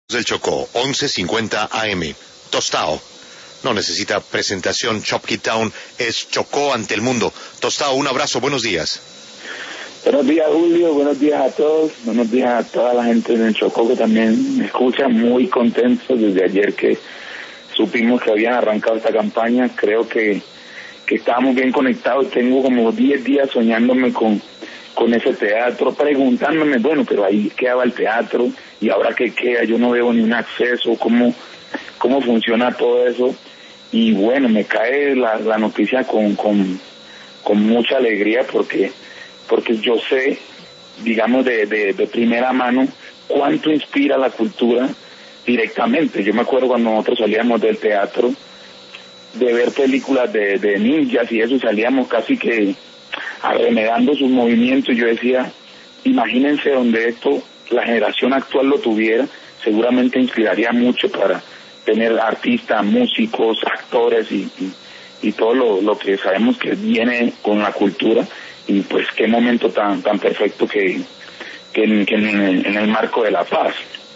del Chocó, 11:50 AM. Tostao. No necesita presentación. Chopkid Town es Chocó ante el mundo. Tostao, un abrazo, buenos días. Buenos días, Julio, buenos días a todos, buenos días a toda la gente en el Chocó que también me escucha, muy contento desde ayer que supimos que habían arrancado esta campaña. Creo que estábamos bien conectados. Tengo como 10 días soñándome con ese teatro, preguntándome, bueno, pero ahí quedaba el teatro y ahora qué queda, yo no veo ni un acceso, cómo funciona todo eso. Y bueno, me cae la noticia con mucha alegría porque yo sé, digamos, de primera mano cuánto inspira la cultura directamente. Yo me acuerdo cuando nosotros salíamos del teatro, de ver películas de ninjas y eso, y salíamos casi que arremedando sus movimientos. Yo decía, imagínense donde esto, la generación actual lo tuviera, seguramente inspiraría mucho para tener artistas, músicos, actores y todo lo que sabemos que viene con la cultura. Y pues qué momento tan perfecto que en el marco de la paz.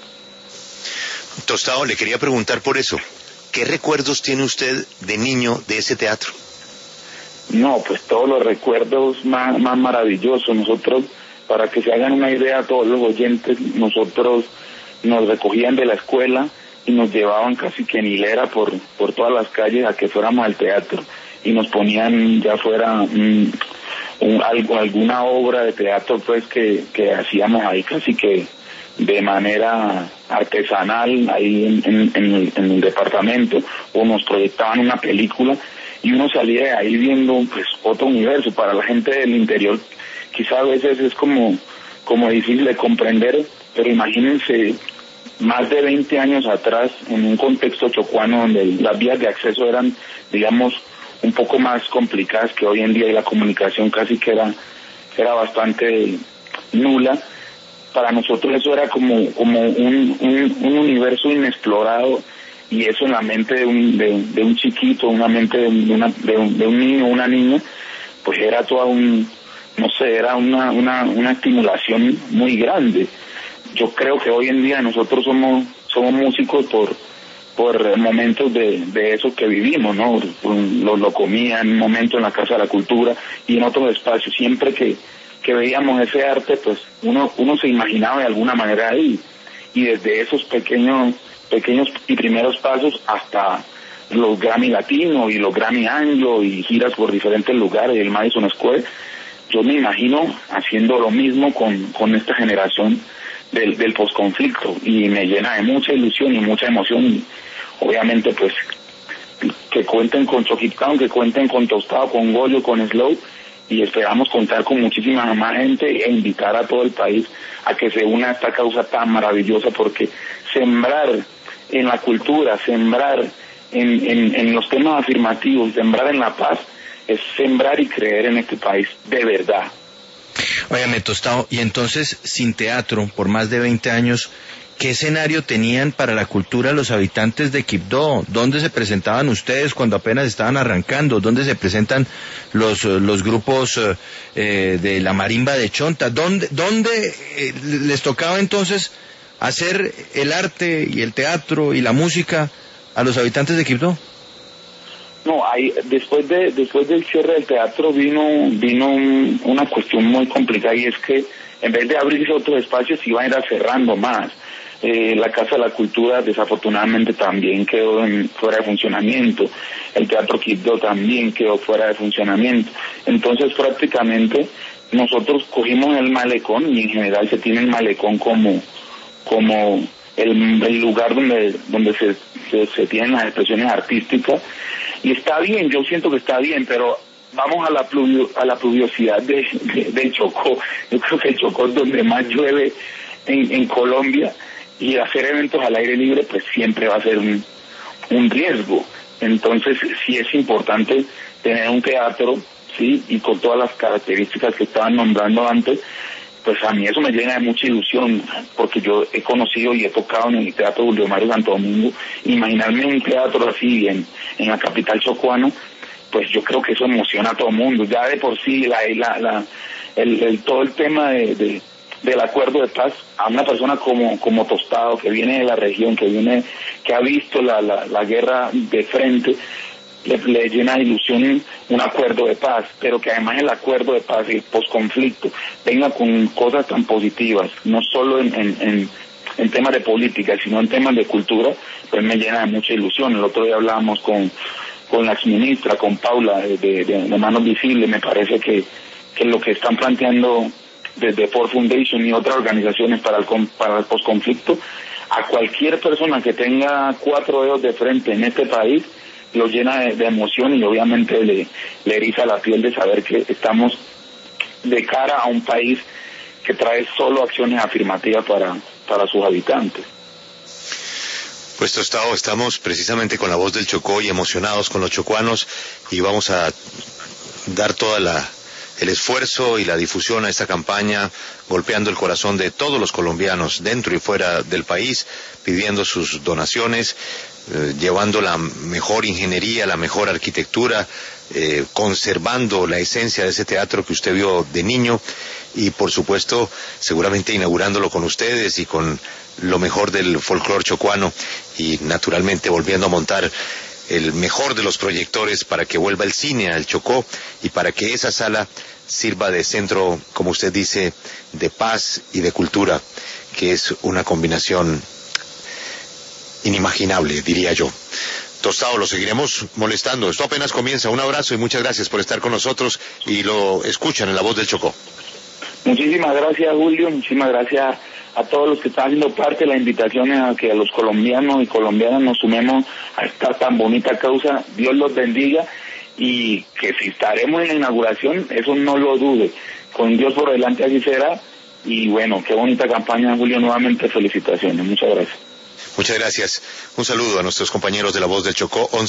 Tostao, le quería preguntar por eso. ¿Qué recuerdos tiene usted de niño de ese teatro? No, pues todos los recuerdos más maravillosos. Nosotros, para que se hagan una idea, todos los oyentes, nosotros nos recogían de la escuela y nos llevaban casi que en hilera por todas las calles a que fuéramos al teatro y nos ponían ya fuera alguna obra de teatro pues que hacíamos ahí casi que de manera artesanal ahí en el departamento, o nos proyectaban una película y uno salía de ahí viendo pues otro universo. Para la gente del interior quizá a veces es como difícil de comprender, pero imagínense más de 20 años atrás en un contexto chocuano donde las vías de acceso eran, digamos, un poco más complicadas que hoy en día y la comunicación casi que era bastante nula. Para nosotros eso era como un universo inexplorado, y eso en la mente de un chiquito, una mente de un niño o una niña, pues era toda era una estimulación muy grande. Yo creo que hoy en día nosotros somos músicos por momentos de eso que vivimos, ¿no? Lo comía en un momento en la Casa de la Cultura y en otros espacios. Siempre que veíamos ese arte, pues uno se imaginaba de alguna manera ahí. Y desde esos pequeños y primeros pasos hasta los Grammy Latino y los Grammy Anglo y giras por diferentes lugares, el Madison Square, yo me imagino haciendo lo mismo con esta generación del posconflicto, y me llena de mucha ilusión y mucha emoción. Y obviamente pues que cuenten con Chopkid Town, que cuenten con Tostao, con Goyo, con Slow, y esperamos contar con muchísima más gente e invitar a todo el país a que se una a esta causa tan maravillosa, porque sembrar en la cultura, sembrar en los temas afirmativos, sembrar en la paz, es sembrar y creer en este país de verdad. Óyame, Tostao, y entonces, sin teatro, por más de 20 años, ¿qué escenario tenían para la cultura los habitantes de Quibdó? ¿Dónde se presentaban ustedes cuando apenas estaban arrancando? ¿Dónde se presentan los grupos de la marimba de Chonta? ¿Dónde les tocaba entonces hacer el arte y el teatro y la música a los habitantes de Quibdó? No, después del cierre del teatro vino una cuestión muy complicada, y es que en vez de abrirse otros espacios iban a ir cerrando más. La Casa de la Cultura desafortunadamente también quedó fuera de funcionamiento, el Teatro Quibdó también quedó fuera de funcionamiento. Entonces prácticamente nosotros cogimos el malecón, y en general se tiene el malecón como el lugar donde se tienen las expresiones artísticas, y está bien, yo siento que está bien, pero vamos a la pluviosidad del Chocó. Yo creo que el Chocó es donde más llueve en Colombia, y hacer eventos al aire libre pues siempre va a ser un riesgo. Entonces sí es importante tener un teatro, sí, y con todas las características que estaban nombrando antes. Pues a mí eso me llena de mucha ilusión, porque yo he conocido y he tocado en el Teatro Julio Mario Santo Domingo. Imaginarme un teatro así en la capital chocuana, pues yo creo que eso emociona a todo el mundo. Ya de por sí todo el tema de del acuerdo de paz a una persona como Tostado, que viene de la región, que ha visto la guerra de frente, le llena de ilusión un acuerdo de paz, pero que además el acuerdo de paz y el posconflicto venga con cosas tan positivas, no solo en temas de política, sino en temas de cultura, pues me llena de mucha ilusión. El otro día hablábamos con la exministra, con Paula, de Manos Visibles. Me parece que lo que están planteando desde Ford Foundation y otras organizaciones para el posconflicto, a cualquier persona que tenga 4 dedos de frente en este país, lo llena de emoción, y obviamente le eriza la piel de saber que estamos de cara a un país que trae solo acciones afirmativas para sus habitantes. Pues Tostado, estamos precisamente con La Voz del Chocó y emocionados con los chocuanos, y vamos a dar toda el esfuerzo y la difusión a esta campaña, golpeando el corazón de todos los colombianos dentro y fuera del país, pidiendo sus donaciones, llevando la mejor ingeniería, la mejor arquitectura, conservando la esencia de ese teatro que usted vio de niño, y por supuesto seguramente inaugurándolo con ustedes y con lo mejor del folclore chocuano, y naturalmente volviendo a montar el mejor de los proyectores para que vuelva el cine al Chocó y para que esa sala sirva de centro, como usted dice, de paz y de cultura, que es una combinación inimaginable, diría yo. Tostado, lo seguiremos molestando. Esto apenas comienza. Un abrazo y muchas gracias por estar con nosotros, y lo escuchan en La Voz del Chocó. Muchísimas gracias, Julio. Muchísimas gracias a todos los que están haciendo parte. La invitación es a que a los colombianos y colombianas nos sumemos a esta tan bonita causa. Dios los bendiga, y que si estaremos en la inauguración, eso no lo dude. Con Dios por delante así será. Y bueno, qué bonita campaña, Julio. Nuevamente felicitaciones. Muchas gracias. Muchas gracias. Un saludo a nuestros compañeros de La Voz del Chocó.